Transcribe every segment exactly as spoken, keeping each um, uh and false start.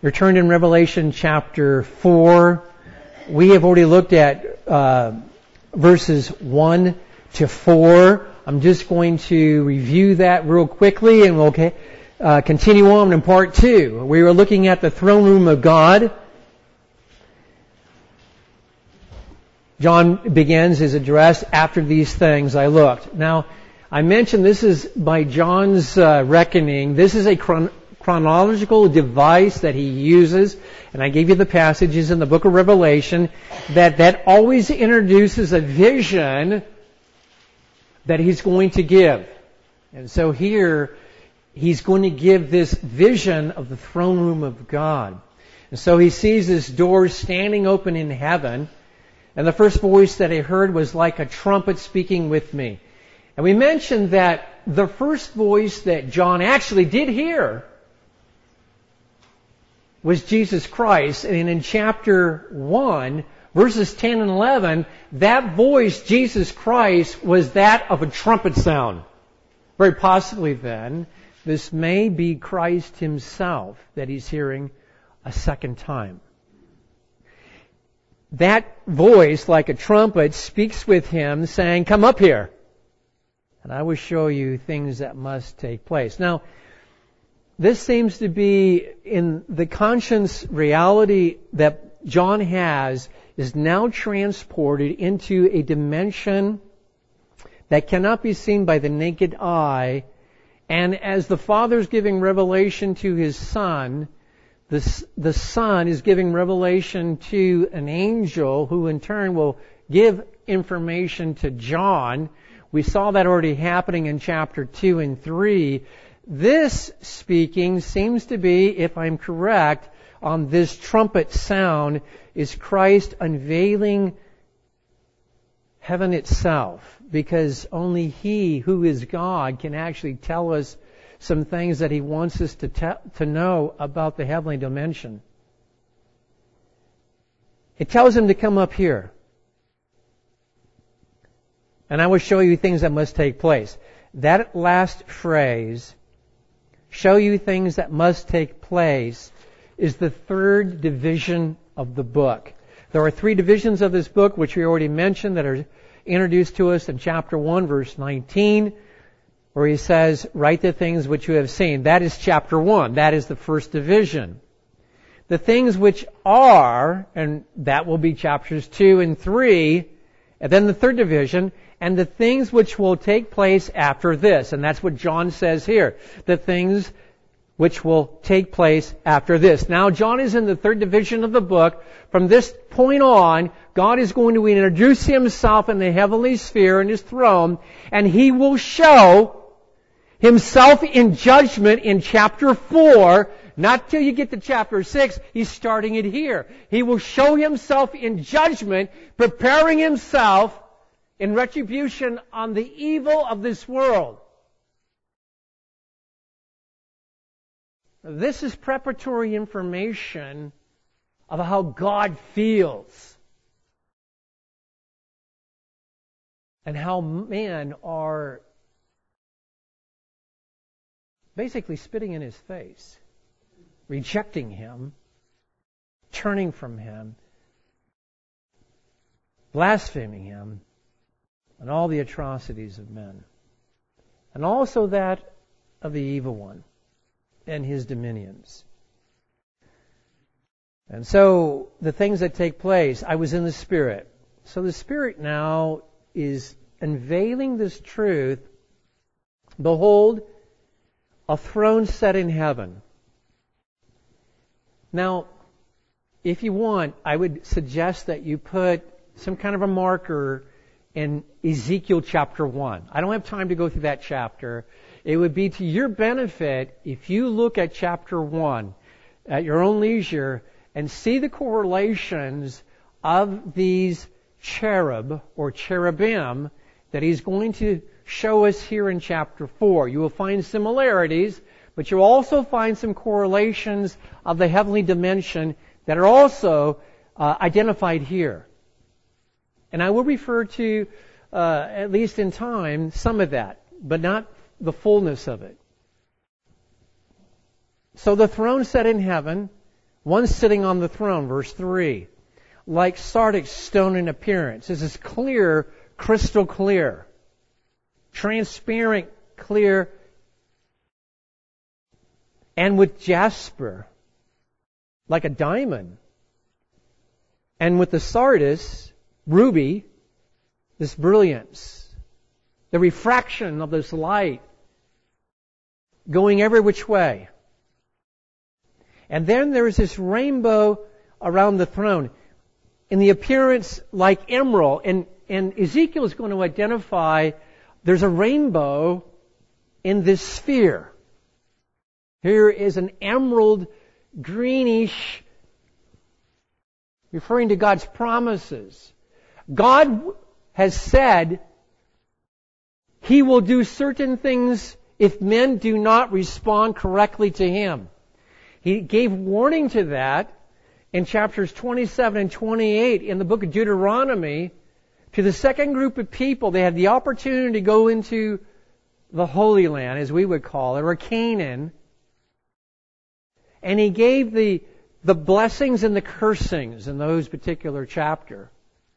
You're turned in Revelation chapter four. We have already looked at uh, verses one to four. I'm just going to review that real quickly, and we'll uh, continue on in part two. We were looking at the throne room of God. John begins his address, "After these things I looked." Now, I mentioned this is by John's uh, reckoning. This is a chron- chronological device that he uses, and I gave you the passages in the book of Revelation that that always introduces a vision that he's going to give. And so here, he's going to give this vision of the throne room of God. And so he sees this door standing open in heaven, and the first voice that I heard was like a trumpet speaking with me. And we mentioned that the first voice that John actually did hear was Jesus Christ. And in chapter one, verses ten and eleven, that voice, Jesus Christ, was that of a trumpet sound. Very possibly then, this may be Christ himself that he's hearing a second time. That voice, like a trumpet, speaks with him saying, "Come up here, and I will show you things that must take place." Now, this seems to be in the conscience reality that John has is now transported into a dimension that cannot be seen by the naked eye. And as the Father's giving revelation to His Son, the, the Son is giving revelation to an angel who in turn will give information to John. We saw that already happening in chapter two and three. This speaking seems to be, if I'm correct, on this trumpet sound is Christ unveiling heaven itself, because only He who is God can actually tell us some things that He wants us to te- to know about the heavenly dimension. It tells Him to come up here, and I will show you things that must take place. That last phrase, "show you things that must take place," is the third division of the book. There are three divisions of this book, which we already mentioned, that are introduced to us in chapter one, verse nineteen, where he says, "Write the things which you have seen." That is chapter one. That is the first division. The things which are, and that will be chapters two and three, and then the third division, and the things which will take place after this. And that's what John says here. The things which will take place after this. Now, John is in the third division of the book. From this point on, God is going to introduce Himself in the heavenly sphere in His throne, and He will show Himself in judgment in chapter four. Not till you get to chapter six. He's starting it here. He will show Himself in judgment, preparing Himself in retribution on the evil of this world. This is preparatory information of how God feels and how men are basically spitting in His face, rejecting Him, turning from Him, blaspheming Him, and all the atrocities of men, and also that of the evil one and his dominions. And so, the things that take place, I was in the Spirit. So the Spirit now is unveiling this truth. "Behold, a throne set in heaven." Now, if you want, I would suggest that you put some kind of a marker in Ezekiel chapter one. I don't have time to go through that chapter. It would be to your benefit if you look at chapter one at your own leisure and see the correlations of these cherub or cherubim that He's going to show us here in chapter four. You will find similarities, but you'll also find some correlations of the heavenly dimension that are also uh, identified here. And I will refer to, uh, at least in time, some of that, but not the fullness of it. So the throne set in heaven, One sitting on the throne, verse three, like sardonyx stone in appearance. This is clear, crystal clear, transparent, clear, and with jasper, like a diamond. And with the sardis, ruby, this brilliance, the refraction of this light going every which way. And then there's this rainbow around the throne in the appearance like emerald. And, and Ezekiel is going to identify there's a rainbow in this sphere. Here is an emerald greenish, referring to God's promises. God has said He will do certain things if men do not respond correctly to Him. He gave warning to that in chapters twenty-seven and twenty-eight in the book of Deuteronomy to the second group of people. They had the opportunity to go into the Holy Land, as we would call it, or Canaan. And He gave the, the blessings and the cursings in those particular chapter.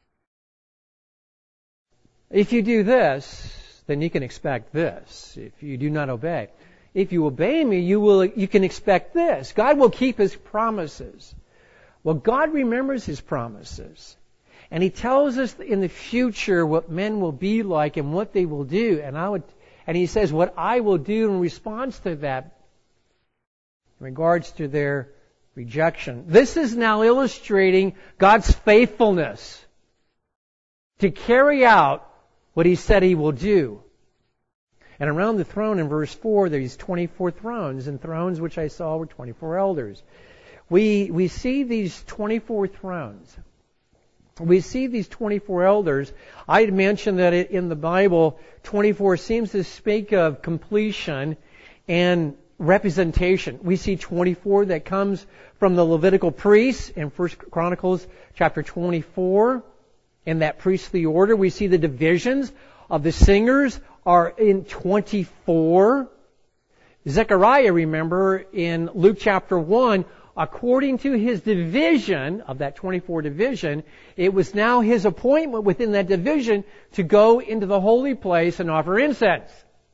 If you do this, then you can expect this. If you do not obey. If you obey me, you will, you can expect this. God will keep His promises. Well, God remembers His promises. And He tells us in the future what men will be like and what they will do. And I would, and He says what I will do in response to that in regards to their rejection. This is now illustrating God's faithfulness to carry out what He said He will do. And around the throne in verse four, there's twenty-four thrones, and thrones which I saw were twenty-four elders. We, we see these twenty-four thrones. We see these twenty-four elders. I had mentioned that in the Bible, twenty-four seems to speak of completion and representation. We see twenty-four that comes from the Levitical priests in First Chronicles chapter twenty-four. In that priestly order, we see the divisions of the singers are in twenty-four. Zechariah, remember, in Luke chapter one, according to his division of that twenty-four division, it was now his appointment within that division to go into the holy place and offer incense.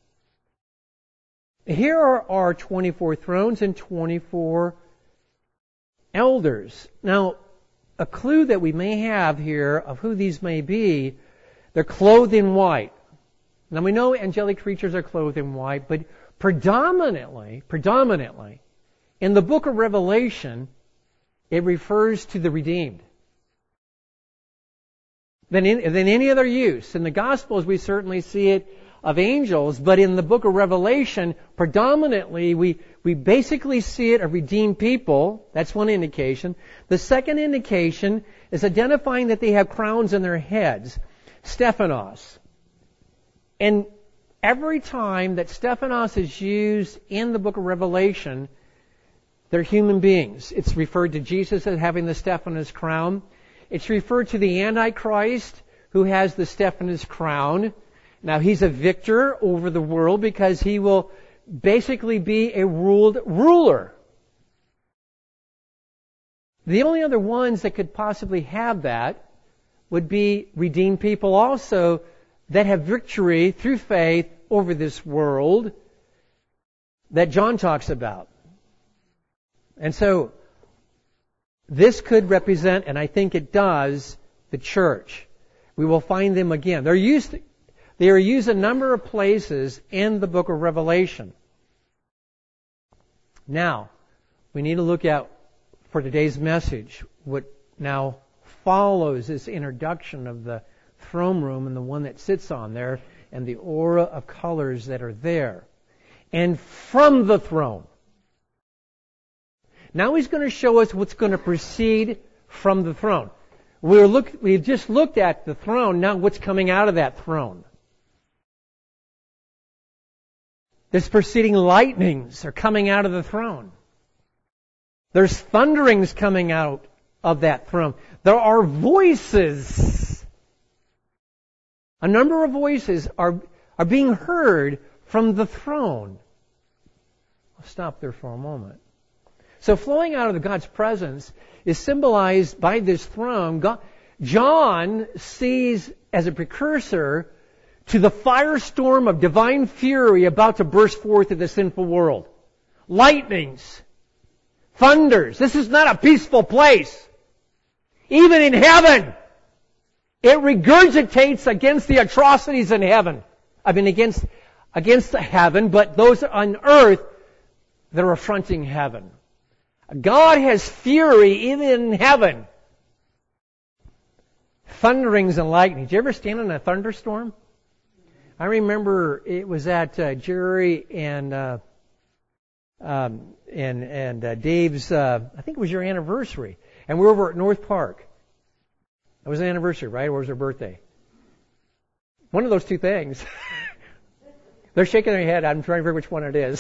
Here are our twenty-four thrones and twenty-four elders. Now, a clue that we may have here of who these may be, they're clothed in white. Now we know angelic creatures are clothed in white, but predominantly, predominantly, in the book of Revelation, it refers to the redeemed. Than, in, than any other use. In the Gospels, we certainly see it of angels, but in the book of Revelation, predominantly, we, we basically see it of redeemed people. That's one indication. The second indication is identifying that they have crowns in their heads. Stephanos. And every time that Stephanos is used in the book of Revelation, they're human beings. It's referred to Jesus as having the Stephanos crown. It's referred to the Antichrist who has the Stephanos crown. Now, he's a victor over the world because he will basically be a ruled ruler. The only other ones that could possibly have that would be redeemed people also that have victory through faith over this world that John talks about. And so, this could represent, and I think it does, the church. We will find them again. They're used, they are used a number of places in the book of Revelation. Now, we need to look at, for today's message, what now follows this introduction of the throne room and the one that sits on there and the aura of colors that are there. And from the throne. Now he's going to show us what's going to proceed from the throne. We're look, we've just looked at the throne. Now what's coming out of that throne? There's proceeding lightnings are coming out of the throne. There's thunderings coming out of that throne. There are voices. A number of voices are, are being heard from the throne. I'll stop there for a moment. So flowing out of God's presence is symbolized by this throne. God, John sees as a precursor to the firestorm of divine fury about to burst forth in the sinful world. Lightnings, thunders. This is not a peaceful place. Even in heaven, it regurgitates against the atrocities in heaven. I mean, against, against the heaven, but those on earth that are affronting heaven. God has fury even in heaven. Thunderings and lightning. Did you ever stand in a thunderstorm? I remember it was at uh, Jerry and uh, um, and and uh, Dave's. Uh, I think it was your anniversary, and we were over at North Park. It was an anniversary, right, or was their birthday? One of those two things. They're shaking their head. I'm trying to figure which one it is.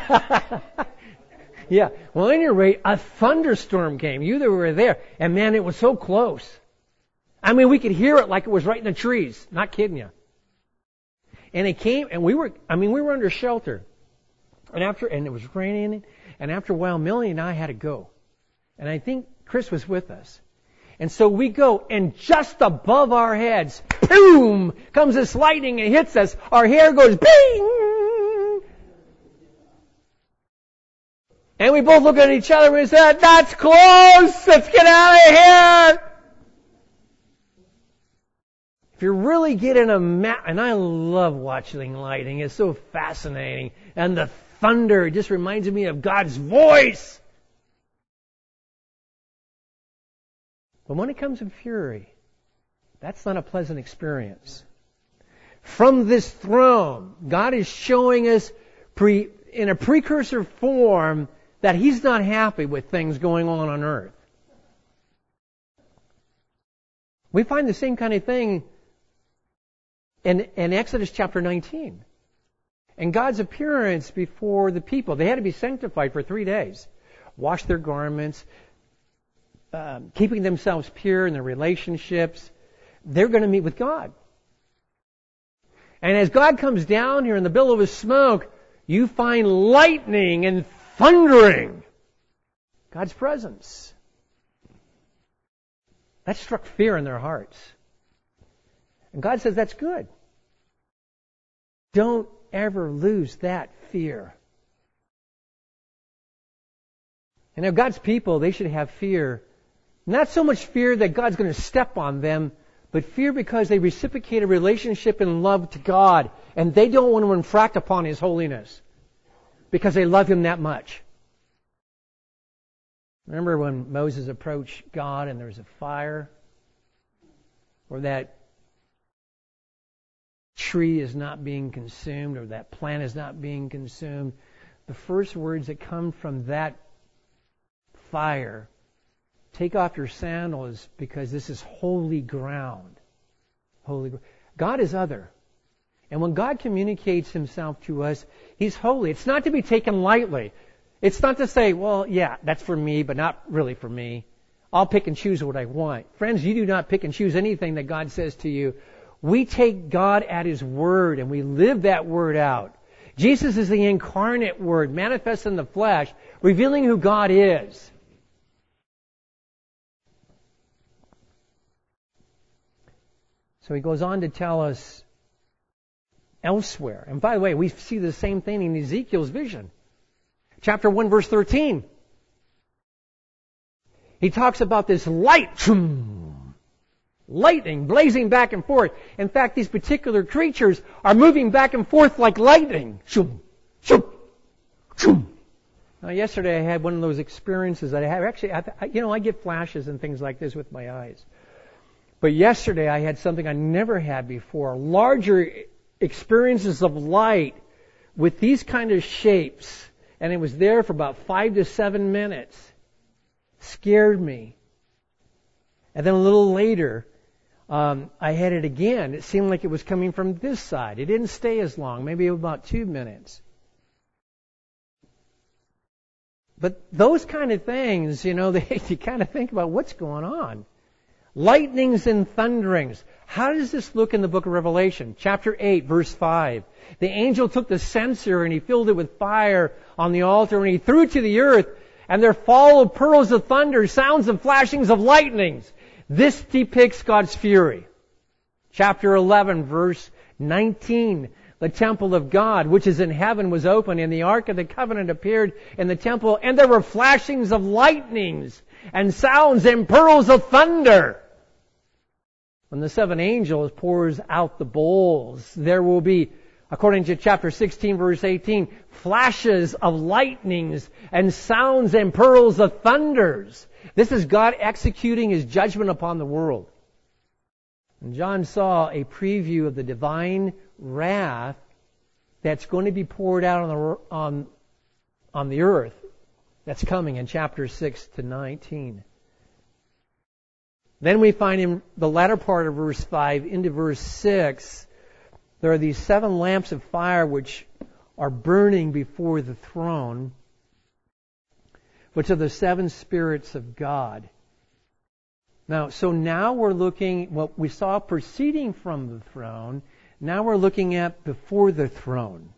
Yeah. Well, at any rate, a thunderstorm came. You that were there, and man, it was so close. I mean, we could hear it like it was right in the trees. Not kidding you. And it came, and we were, I mean, we were under shelter. And after, and it was raining, and after a while, Millie and I had to go. And I think Chris was with us. And so we go, and just above our heads, boom, comes this lightning and hits us. Our hair goes bing! And we both look at each other and we said, that's close! Let's get out of here! If you're really getting a map, and I love watching lightning, it's so fascinating. And the thunder, it just reminds me of God's voice. But when it comes in fury, that's not a pleasant experience. From this throne, God is showing us pre, in a precursor form that He's not happy with things going on on earth. We find the same kind of thing in, in Exodus chapter nineteen. And God's appearance before the people. They had to be sanctified for three days. Wash their garments, um, keeping themselves pure in their relationships. They're going to meet with God. And as God comes down here in the billow of smoke, you find lightning and thundering. God's presence. That struck fear in their hearts. And God says that's good. Don't ever lose that fear. And now God's people, they should have fear. Not so much fear that God's going to step on them, but fear because they reciprocate a relationship in love to God, and they don't want to infract upon His holiness because they love Him that much. Remember when Moses approached God and there was a fire? Or that tree is not being consumed, or that plant is not being consumed. The first words that come from that fire, take off your sandals because this is holy ground. Holy ground. God is other. And when God communicates Himself to us, He's holy. It's not to be taken lightly. It's not to say, well, yeah, that's for me, but not really for me. I'll pick and choose what I want. Friends, you do not pick and choose anything that God says to you. We take God at His word and we live that word out. Jesus is the incarnate Word, manifest in the flesh, revealing who God is. So He goes on to tell us elsewhere. And by the way, we see the same thing in Ezekiel's vision. Chapter one, verse thirteen. He talks about this light, lightning blazing back and forth. In fact, these particular creatures are moving back and forth like lightning. Now, yesterday I had one of those experiences that I have. Actually, I, you know, I get flashes and things like this with my eyes. But yesterday I had something I never had before. Larger experiences of light with these kind of shapes. And it was there for about five to seven minutes. Scared me. And then a little later, um, I had it again. It seemed like it was coming from this side. It didn't stay as long, maybe about two minutes. But those kind of things, you know, they, you kind of think about what's going on. Lightnings and thunderings. How does this look in the book of Revelation? Chapter eight, verse five. The angel took the censer and he filled it with fire on the altar and he threw it to the earth. and their fall of pearls of thunder, sounds of flashings of lightnings. This depicts God's fury. Chapter eleven, verse nineteen. The temple of God, which is in heaven, was opened, and the ark of the covenant appeared in the temple, and there were flashings of lightnings, and sounds and pearls of thunder. When the seven angels pours out the bowls, there will be, according to chapter sixteen, verse eighteen, flashes of lightnings and sounds and pearls of thunders. This is God executing His judgment upon the world. And John saw a preview of the divine wrath that's going to be poured out on the, on, on the earth that's coming in chapters six to nineteen. Then we find in the latter part of verse five into verse six, there are these seven lamps of fire which are burning before the throne, which are the seven spirits of God. Now, so now we're looking, what we saw proceeding from the throne, now we're looking at before the throne.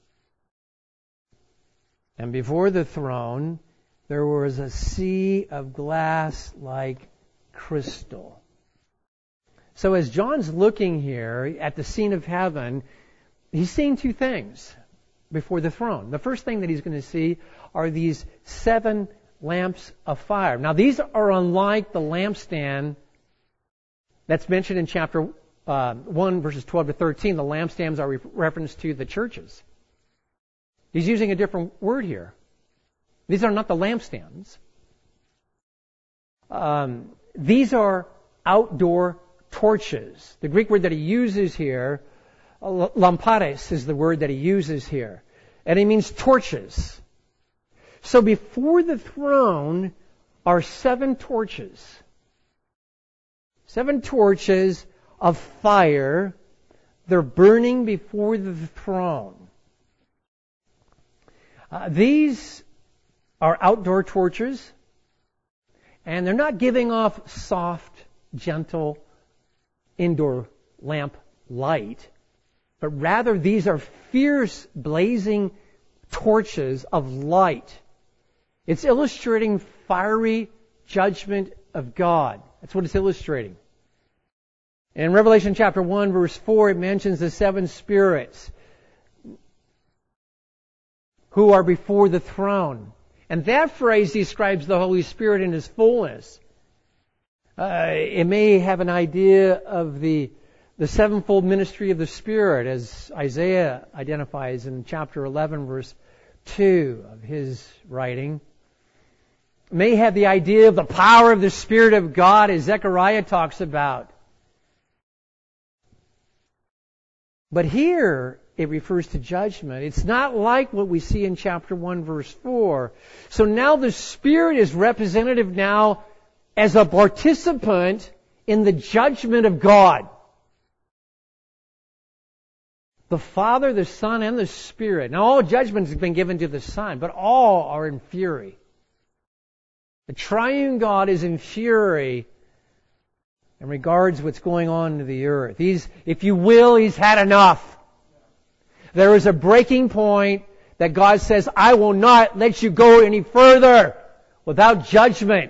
And before the throne, there was a sea of glass like crystal. So as John's looking here at the scene of heaven, he's seeing two things before the throne. The first thing that he's going to see are these seven lamps of fire. Now these are unlike the lampstand that's mentioned in chapter uh, one, verses twelve to thirteen. The lampstands are re- reference to the churches. He's using a different word here. These are not the lampstands. Um, these are outdoor torches. The Greek word that he uses here, lampares, is the word that he uses here. And it means torches. So before the throne are seven torches. Seven torches of fire. They're burning before the throne. Uh, these are outdoor torches. And they're not giving off soft, gentle, indoor lamp light. But rather these are fierce, blazing torches of light. It's illustrating fiery judgment of God. That's what it's illustrating. In Revelation chapter one, verse four, it mentions the seven spirits who are before the throne. And that phrase describes the Holy Spirit in His fullness. Uh, it may have an idea of the, the sevenfold ministry of the Spirit, as Isaiah identifies in chapter eleven, verse two of his writing. May have the idea of the power of the Spirit of God, as Zechariah talks about. But here it refers to judgment. It's not like what we see in chapter one, verse four. So now the Spirit is representative now as a participant in the judgment of God. The Father, the Son, and the Spirit. Now all judgments have been given to the Son, but all are in fury. The triune God is in fury in regards to what's going on in the earth. He's, if you will, He's had enough. There is a breaking point that God says, I will not let you go any further without judgment.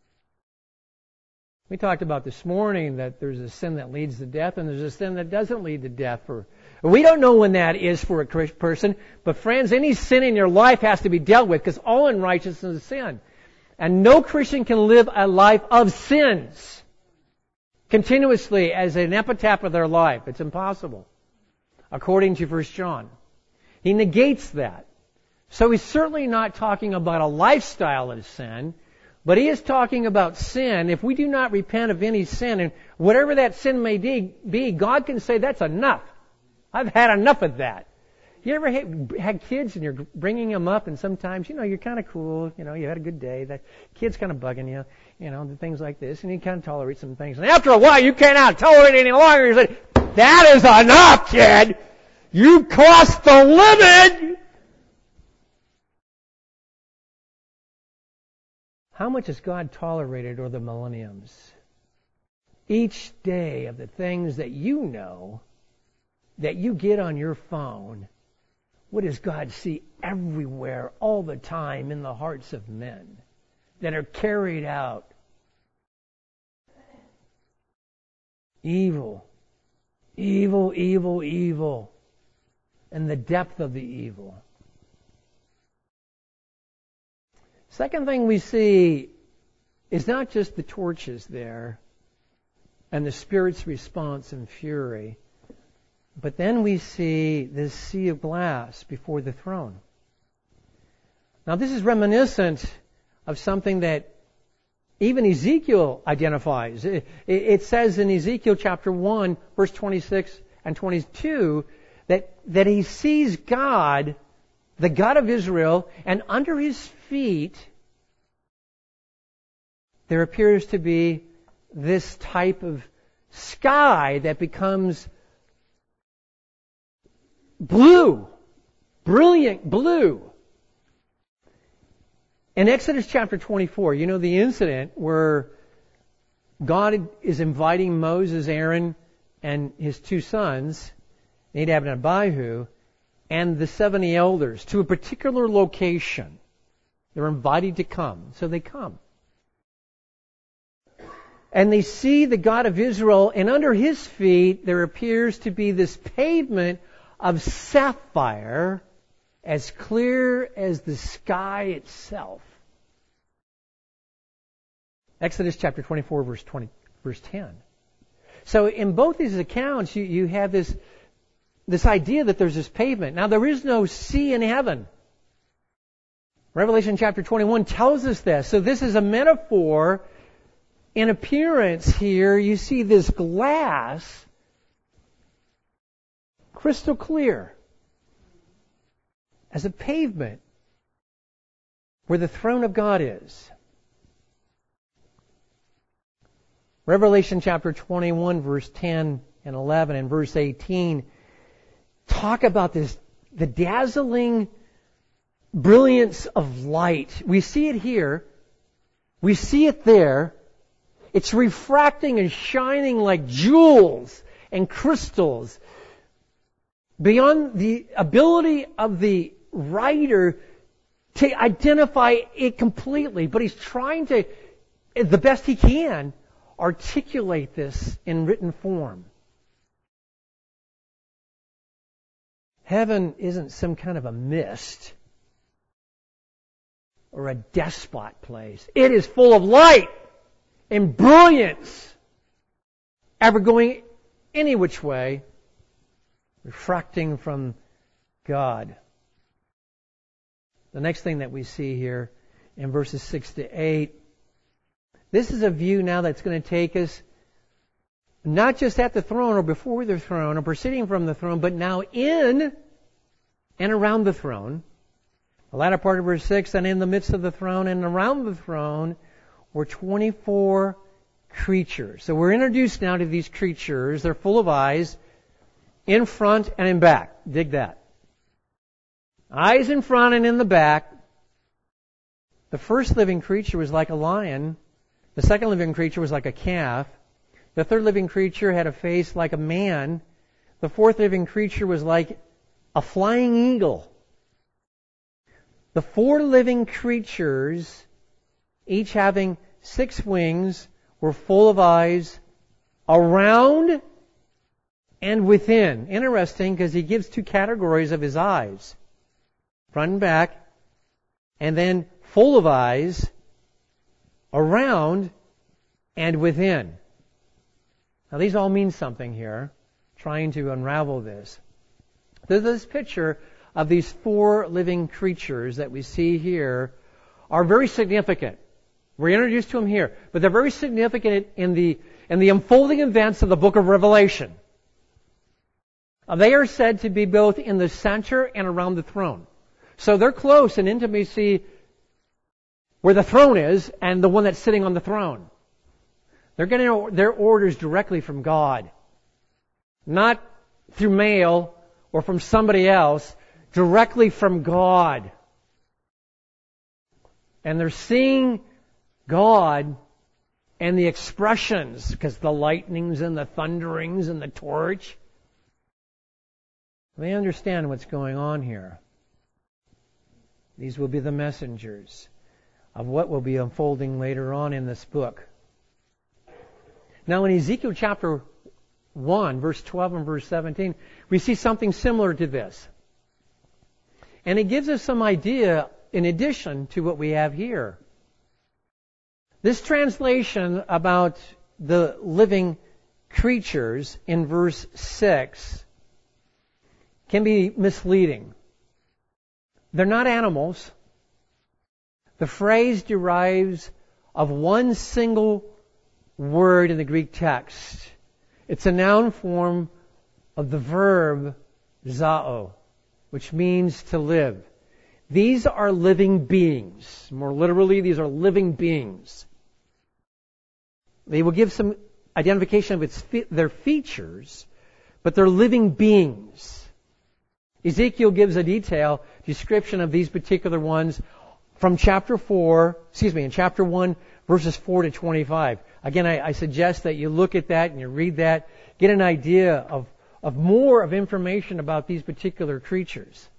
We talked about this morning that there's a sin that leads to death and there's a sin that doesn't lead to death. For, we don't know when that is for a person, but friends, any sin in your life has to be dealt with because all unrighteousness is sin. And no Christian can live a life of sins continuously as an epitaph of their life. It's impossible, according to First John. He negates that. So he's certainly not talking about a lifestyle of sin, but he is talking about sin. If we do not repent of any sin, and whatever that sin may be, God can say, that's enough. I've had enough of that. You ever had kids and you're bringing them up and sometimes, you know, you're kind of cool, you know, you had a good day, that kid's kind of bugging you, you know, things like this, and you kind of tolerate some things. And after a while, you cannot tolerate it any longer. You say, that is enough, kid! You crossed the limit! How much has God tolerated over the millenniums? Each day of the things that you know, that you get on your phone, what does God see everywhere, all the time, in the hearts of men that are carried out? Evil. Evil, evil, evil. And the depth of the evil. Second thing we see is not just the torches there and the Spirit's response and fury, but then we see this sea of glass before the throne. Now this is reminiscent of something that even Ezekiel identifies. It, it says in Ezekiel chapter one, verse twenty-six and twenty-two, that, that he sees God, the God of Israel, and under his feet there appears to be this type of sky that becomes blue, brilliant blue. In Exodus chapter twenty-four, you know the incident where God is inviting Moses, Aaron, and his two sons, Nadab and Abihu, and the seventy elders to a particular location. They're invited to come, so they come. And they see the God of Israel, and under his feet there appears to be this pavement of sapphire as clear as the sky itself. Exodus chapter twenty-four, verse twenty, verse ten. So in both these accounts, you, you have this, this idea that there's this pavement. Now there is no sea in heaven. Revelation chapter twenty-one tells us this. So this is a metaphor. In appearance here, you see this glass, crystal clear, as a pavement where the throne of God is. Revelation chapter twenty-one, verse ten and eleven and verse eighteen talk about this, the dazzling brilliance of light. We see it here. We see it there. It's refracting and shining like jewels and crystals beyond the ability of the writer to identify it completely. But he's trying to, the best he can, articulate this in written form. Heaven isn't some kind of a mist or a despot place. It is full of light and brilliance, ever going any which way, refracting from God. The next thing that we see here in verses six to eight, this is a view now that's going to take us not just at the throne or before the throne or proceeding from the throne, but now in and around the throne. The latter part of verse six, and in the midst of the throne and around the throne were twenty-four creatures. So we're introduced now to these creatures. They're full of eyes in front and in back. Dig that. Eyes in front and in the back. The first living creature was like a lion. The second living creature was like a calf. The third living creature had a face like a man. The fourth living creature was like a flying eagle. The four living creatures, each having six wings, were full of eyes around and within. Interesting, because he gives two categories of his eyes. Front and back, and then full of eyes around and within. Now these all mean something here, trying to unravel this. There's this picture of these four living creatures that we see here are very significant. We're introduced to them here, but they're very significant in the in the unfolding events of the book of Revelation. Uh, they are said to be both in the center and around the throne. So they're close in intimacy where the throne is and the one that's sitting on the throne. They're getting their orders directly from God. Not through mail or from somebody else, directly from God. And they're seeing God and the expressions, because the lightnings and the thunderings and the torch. They understand what's going on here. These will be the messengers of what will be unfolding later on in this book. Now in Ezekiel chapter one, verse twelve and verse seventeen, we see something similar to this. And it gives us some idea in addition to what we have here. This translation about the living creatures in verse six can be misleading. They're not animals. The phrase derives of one single word in the Greek text. It's a noun form of the verb zao, which means to live. These are living beings. More literally, these are living beings. They will give some identification of its their features, but they're living beings. Ezekiel gives a detailed description of these particular ones from chapter four, excuse me, in chapter one, verses four to twenty-five. Again, I, I suggest that you look at that and you read that, get an idea of, of more of information about these particular creatures.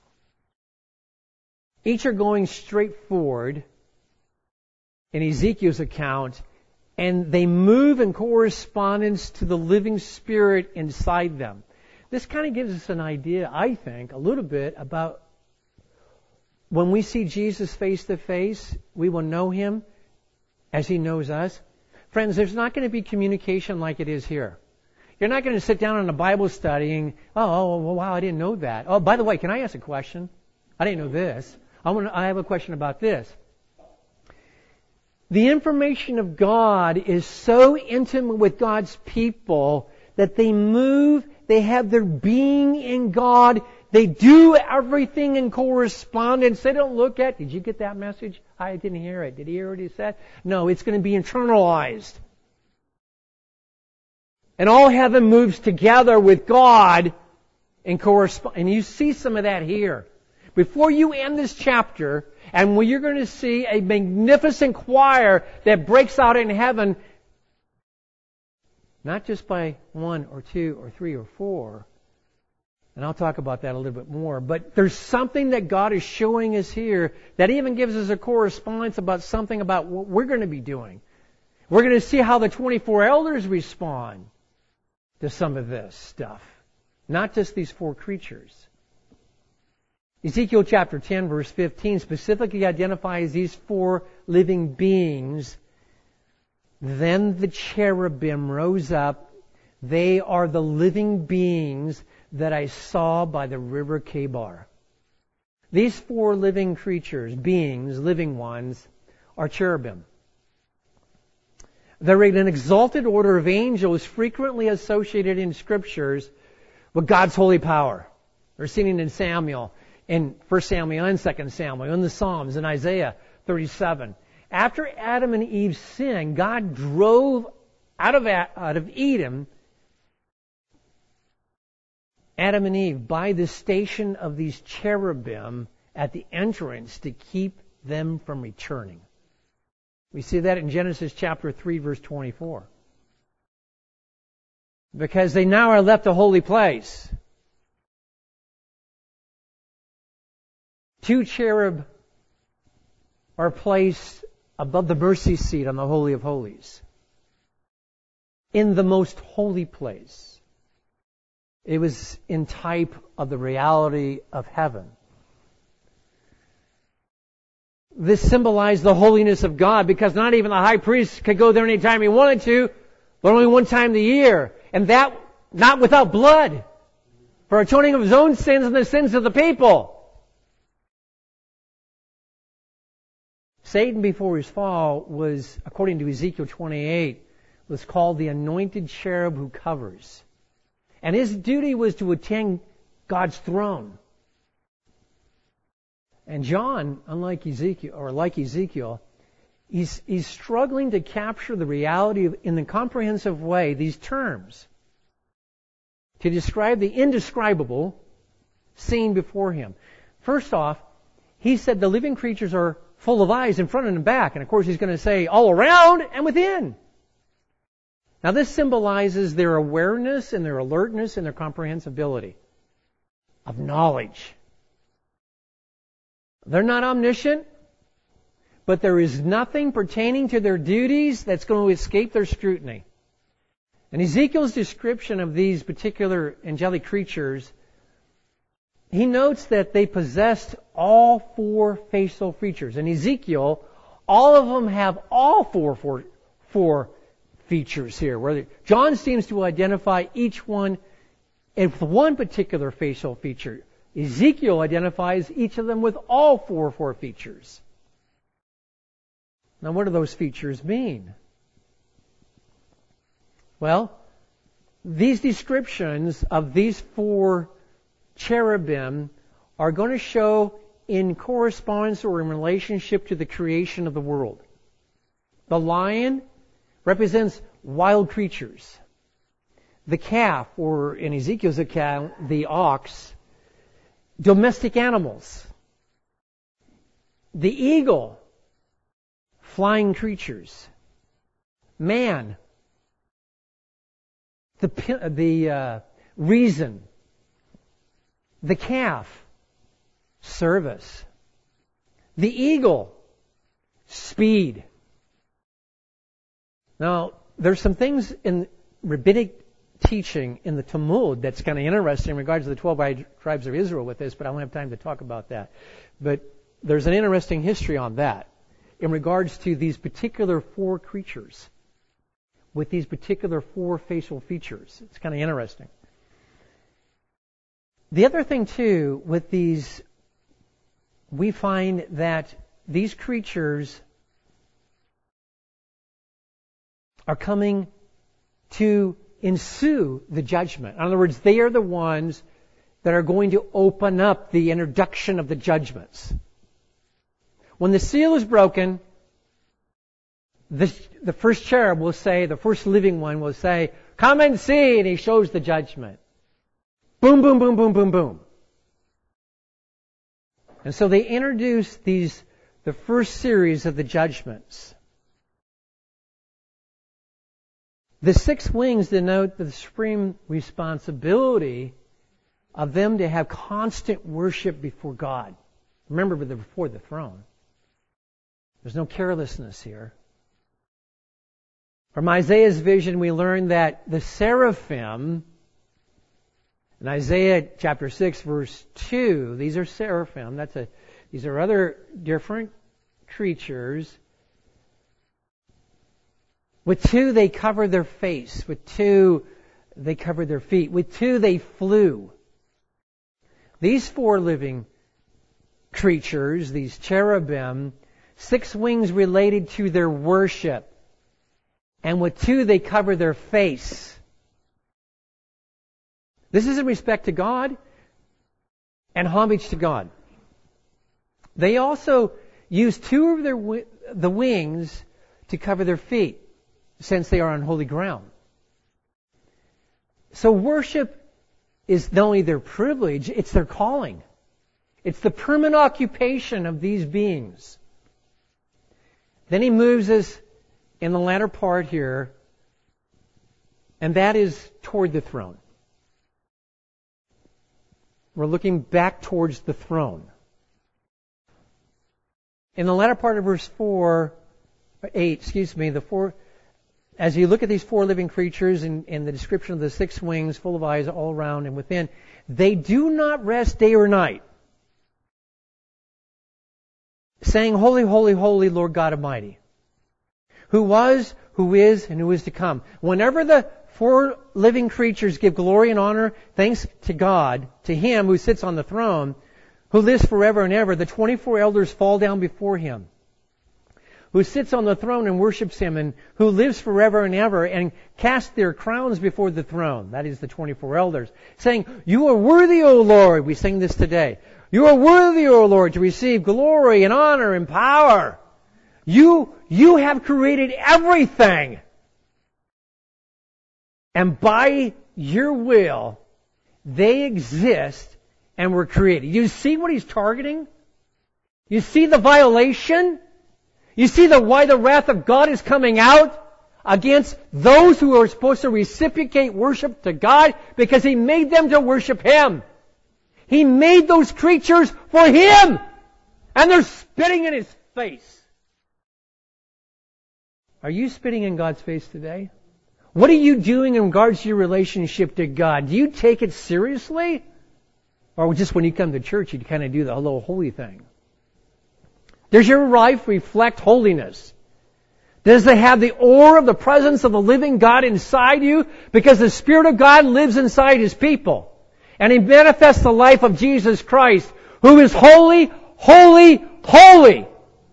Each are going straight forward in Ezekiel's account, and they move in correspondence to the living spirit inside them. This kind of gives us an idea, I think, a little bit about when we see Jesus face to face, we will know Him as He knows us. Friends, there's not going to be communication like it is here. You're not going to sit down in a Bible study and, oh, oh, wow, I didn't know that. Oh, by the way, can I ask a question? I didn't know this. I want to, I have a question about this. The information of God is so intimate with God's people that they move, they have their being in God, they do everything in correspondence. They don't look at, did you get that message? I didn't hear it. Did he hear what he said? No, it's going to be internalized. And all heaven moves together with God in correspondence. And you see some of that here. Before you end this chapter, and when you're going to see a magnificent choir that breaks out in heaven, not just by one or two or three or four, and I'll talk about that a little bit more, but there's something that God is showing us here that even gives us a correspondence about something about what we're going to be doing. We're going to see how the twenty-four elders respond to some of this stuff, not just these four creatures. Ezekiel chapter ten, verse fifteen, specifically identifies these four living beings. Then the cherubim rose up. They are the living beings that I saw by the river Kebar. These four living creatures, beings, living ones, are cherubim. They're in an exalted order of angels frequently associated in scriptures with God's holy power. They're seen in Samuel, in First Samuel and Second Samuel, in the Psalms, in Isaiah thirty-seven. After Adam and Eve sinned, God drove out of, out of Eden Adam and Eve by the station of these cherubim at the entrance to keep them from returning. We see that in Genesis chapter three, verse twenty-four. Because they now are left a holy place. Two cherub are placed above the mercy seat on the Holy of Holies. In the most holy place. It was in type of the reality of heaven. This symbolized the holiness of God because not even the high priest could go there anytime he wanted to, but only one time a year. And that not without blood. For atoning of his own sins and the sins of the people. Satan before his fall was, according to Ezekiel twenty-eight, was called the anointed cherub who covers. And his duty was to attend God's throne. And John, unlike Ezekiel, or like Ezekiel, he's, he's struggling to capture the reality of, in a comprehensive way, these terms. To describe the indescribable seen before him. First off, he said the living creatures are full of eyes in front and back. And of course he's going to say all around and within. Now this symbolizes their awareness and their alertness and their comprehensibility. of knowledge. They're not omniscient, but there is nothing pertaining to their duties that's going to escape their scrutiny. And Ezekiel's description of these particular angelic creatures, he notes that they possessed all four facial features. In Ezekiel, all of them have all four, four, four features here. Where John seems to identify each one with one particular facial feature. Ezekiel identifies each of them with all four, four features. Now, what do those features mean? Well, these descriptions of these four cherubim are going to show in correspondence or in relationship to the creation of the world. The lion represents wild creatures. The calf, or in Ezekiel's account, the ox, domestic animals. The eagle, flying creatures. Man, the the uh, reason. The calf, service. The eagle, speed. Now, there's some things in rabbinic teaching in the Talmud that's kind of interesting in regards to the twelve tribes of Israel with this, but I don't have time to talk about that. But there's an interesting history on that in regards to these particular four creatures with these particular four facial features. It's kind of interesting. The other thing, too, with these, we find that these creatures are coming to ensue the judgment. In other words, they are the ones that are going to open up the introduction of the judgments. When the seal is broken, the, the first cherub will say, the first living one will say, "Come and see," and he shows the judgment. Boom, boom, boom, boom, boom, boom. And so they introduce these, the first series of the judgments. The six wings denote the supreme responsibility of them to have constant worship before God. Remember, they're before the throne. There's no carelessness here. From Isaiah's vision, we learn that the seraphim, in Isaiah chapter six, verse two, these are seraphim. That's a, these are other different creatures. With two, they cover their face. With two, they cover their feet. With two, they flew. These four living creatures, these cherubim, six wings related to their worship. And with two, they cover their face. This is in respect to God and homage to God. They also use two of their the wings to cover their feet, since they are on holy ground. So worship is not only their privilege, it's their calling. It's the permanent occupation of these beings. Then he moves us in the latter part here, and that is toward the throne. We're looking back towards the throne. In the latter part of verse four, eight, excuse me, the four, as you look at these four living creatures in, in the description of the six wings, full of eyes all around and within, they do not rest day or night, saying, "Holy, holy, holy, Lord God Almighty, who was, who is, and who is to come." Whenever the four living creatures give glory and honor, thanks to God, to Him who sits on the throne, who lives forever and ever, the twenty-four elders fall down before Him, who sits on the throne and worships Him, and who lives forever and ever, and cast their crowns before the throne. That is the twenty-four elders, saying, "You are worthy, O Lord." We sing this today. "You are worthy, O Lord, to receive glory and honor and power. You, you have created everything. And by your will, they exist and were created." You see what he's targeting? You see the violation? You see the why the wrath of God is coming out against those who are supposed to reciprocate worship to God, because He made them to worship Him. He made those creatures for Him. And they're spitting in His face. Are you spitting in God's face today? What are you doing in regards to your relationship to God? Do you take it seriously? Or just when you come to church, you kind of do the little holy thing? Does your life reflect holiness? Does it have the aura of the presence of the living God inside you? Because the Spirit of God lives inside His people. And He manifests the life of Jesus Christ, who is holy, holy, holy.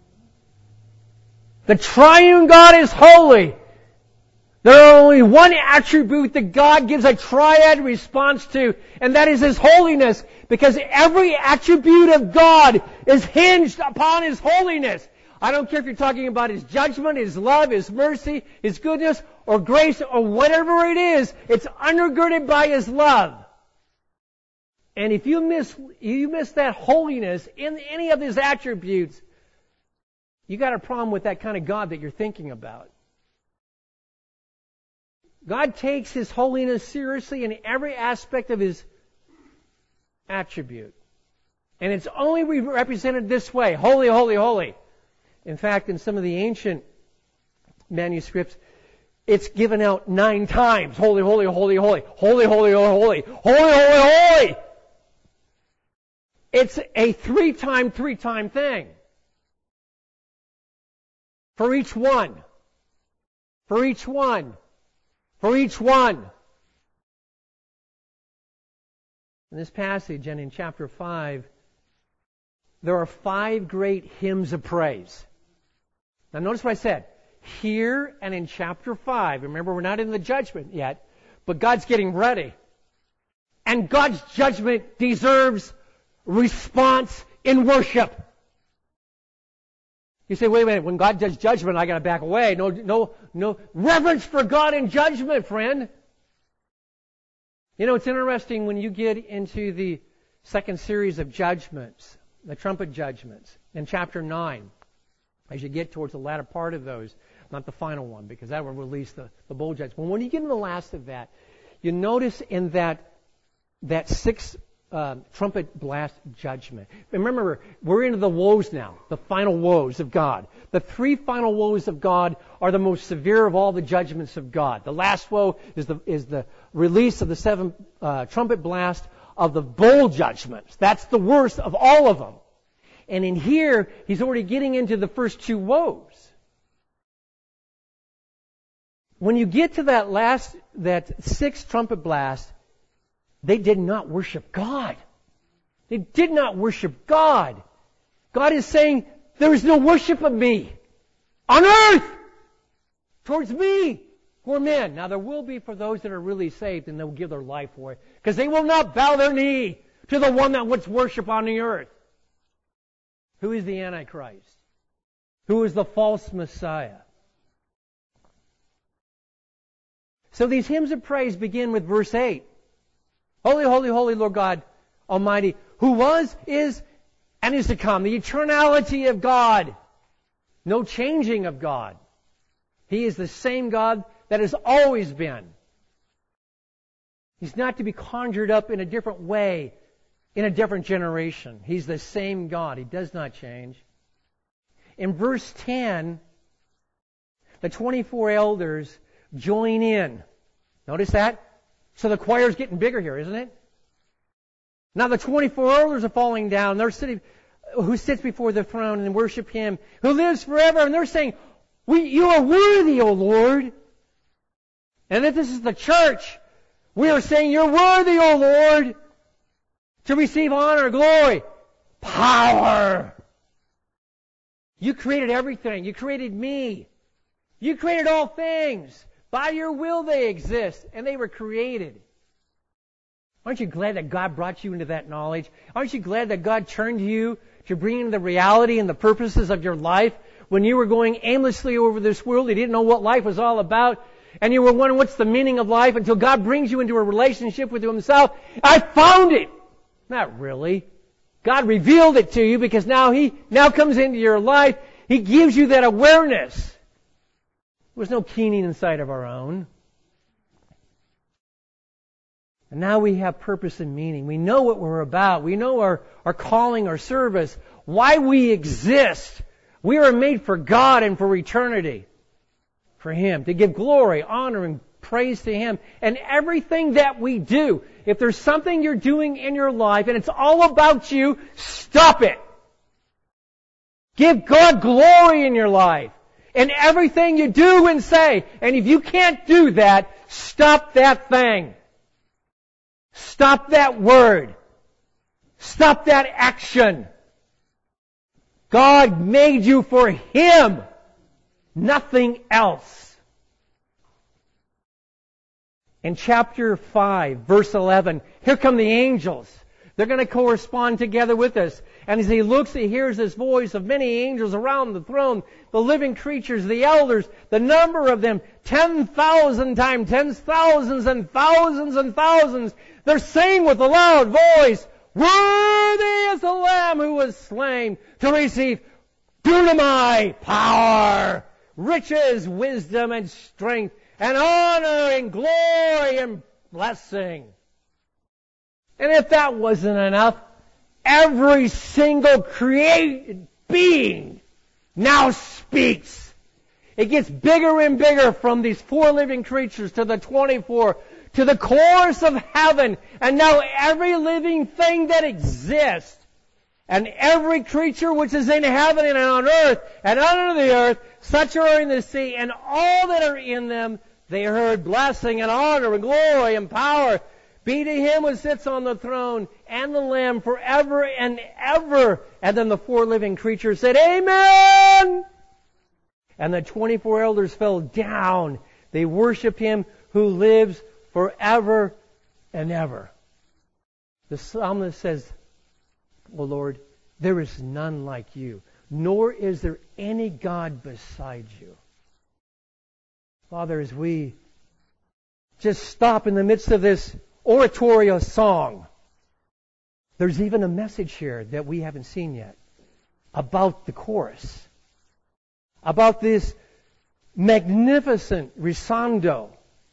The triune God is holy. There are only one attribute that God gives a triad response to, and that is His holiness, because every attribute of God is hinged upon His holiness. I don't care if you're talking about His judgment, His love, His mercy, His goodness, or grace, or whatever it is, it's undergirded by His love. And if you miss, you miss that holiness in any of His attributes, you got a problem with that kind of God that you're thinking about. God takes His holiness seriously in every aspect of His attribute. And it's only represented this way: holy, holy, holy. In fact, in some of the ancient manuscripts, it's given out nine times. Holy, holy, holy, holy. Holy, holy, holy, holy. Holy, holy, holy. It's a three-time, three-time thing. For each one. For each one. For each one. In this passage and in chapter five, there are five great hymns of praise. Now notice what I said. Here and in chapter five, remember we're not in the judgment yet, but God's getting ready. And God's judgment deserves response in worship. You say, wait a minute, when God does judgment, I got to back away. No, no, no. Reverence for God in judgment, friend. You know, it's interesting when you get into the second series of judgments, the trumpet judgments, in chapter nine, as you get towards the latter part of those, not the final one, because that will release the, the bowl judgment. When you get in the last of that, you notice in that, that sixth Uh, trumpet blast judgment. Remember, we're into the woes now, the final woes of God. The three final woes of God are the most severe of all the judgments of God. The last woe is the is the release of the seventh uh, trumpet blast of the bowl judgments. That's the worst of all of them. And in here, he's already getting into the first two woes. When you get to that last, that sixth trumpet blast, they did not worship God. They did not worship God. God is saying, there is no worship of me on earth towards me for men. Now there will be for those that are really saved, and they'll give their life for it, because they will not bow their knee to the one that wants worship on the earth. Who is the Antichrist? Who is the false Messiah? So these hymns of praise begin with verse eight. Holy, holy, holy, Lord God Almighty, who was, is, and is to come. The eternality of God. No changing of God. He is the same God that has always been. He's not to be conjured up in a different way, in a different generation. He's the same God. He does not change. In verse ten, the twenty-four elders join in. Notice that? So the choir's getting bigger here, isn't it? Now the twenty-four elders are falling down. They're sitting, who sits before the throne and worship Him, who lives forever. And they're saying, we, you are worthy, O Lord. And if this is the church, we are saying, you're worthy, O Lord, to receive honor, glory, power. You created everything. You created me. You created all things. By your will they exist, and they were created. Aren't you glad that God brought you into that knowledge? Aren't you glad that God turned you to bring in the reality and the purposes of your life when you were going aimlessly over this world? You didn't know what life was all about, and you were wondering what's the meaning of life until God brings you into a relationship with Himself. I found it! Not really. God revealed it to you because now He now comes into your life. He gives you that awareness. There was no keening inside of our own. And now we have purpose and meaning. We know what we're about. We know our, our calling, our service, why we exist. We are made for God and for eternity. For Him. To give glory, honor, and praise to Him. And everything that we do, if there's something you're doing in your life and it's all about you, stop it. Give God glory in your life. In everything you do and say. And if you can't do that, stop that thing. Stop that word. Stop that action. God made you for Him. Nothing else. In chapter five, verse eleven, here come the angels. They're going to correspond together with us. And as he looks, he hears this voice of many angels around the throne, the living creatures, the elders, the number of them, ten thousand times tens thousands and thousands and thousands. They're saying with a loud voice, "Worthy is the Lamb who was slain to receive dunamai, power, riches, wisdom, and strength, and honor, and glory, and blessing." And if that wasn't enough, every single created being now speaks. It gets bigger and bigger, from these four living creatures to the twenty-four, to the chorus of heaven, and now every living thing that exists, and every creature which is in heaven and on earth and under the earth, such are in the sea, and all that are in them, they heard blessing and honor and glory and power be to Him who sits on the throne and the Lamb forever and ever. And then the four living creatures said, "Amen!" And the twenty-four elders fell down. They worshiped Him who lives forever and ever. The psalmist says, "O Lord, there is none like you, nor is there any God beside you." Father, as we just stop in the midst of this oratorio song, there's even a message here that we haven't seen yet about the chorus, about this magnificent risando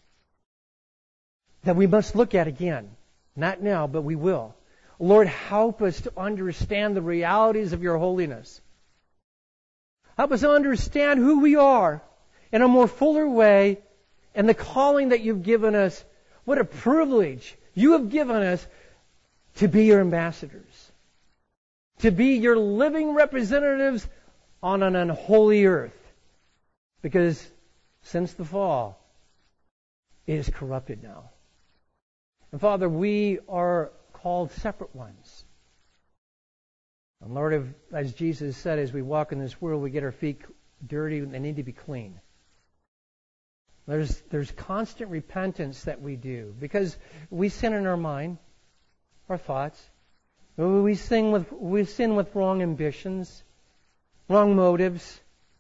that we must look at again. Not now, but we will. Lord, help us to understand the realities of Your holiness. Help us to understand who we are in a more fuller way, and the calling that You've given us. What a privilege You have given us to be Your ambassadors, to be Your living representatives on an unholy earth. Because since the fall, it is corrupted now. And Father, we are called separate ones. And Lord, if, as Jesus said, as we walk in this world, we get our feet dirty, they need to be clean. There's, there's constant repentance that we do, because we sin in our mind, our thoughts. We sin with, we sin with wrong ambitions, wrong motives,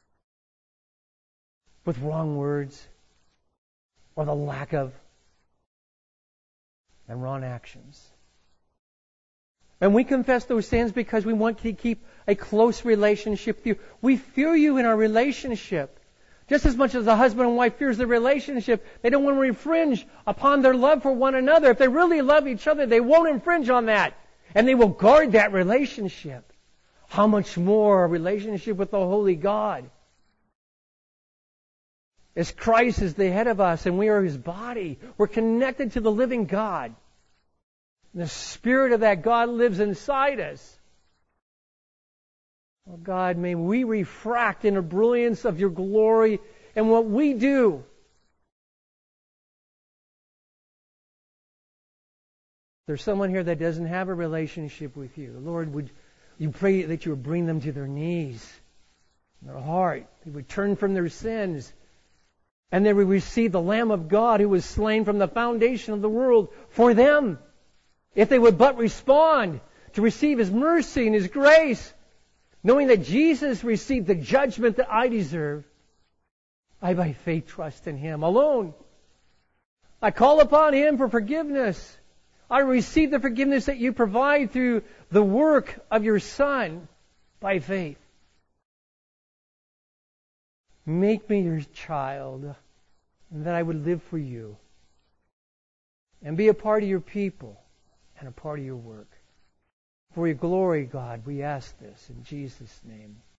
with wrong words, or the lack of, and wrong actions. And we confess those sins because we want to keep a close relationship with You. We fear You in our relationship. Just as much as a husband and wife fears their relationship, they don't want to infringe upon their love for one another. If they really love each other, they won't infringe on that. And they will guard that relationship. How much more a relationship with the Holy God? As Christ is the head of us and we are His body, we're connected to the living God. And the Spirit of that God lives inside us. Oh God, may we refract in the brilliance of Your glory and what we do. There's someone here that doesn't have a relationship with You. Lord, would You pray that You would bring them to their knees, their heart. They would turn from their sins, and they would receive the Lamb of God who was slain from the foundation of the world for them. If they would but respond to receive His mercy and His grace, knowing that Jesus received the judgment that I deserve, I by faith trust in Him alone. I call upon Him for forgiveness. I receive the forgiveness that You provide through the work of Your Son by faith. Make me Your child, and that I would live for You. and be a part of your people and a part of your work. For your glory, God, we ask this in Jesus' name.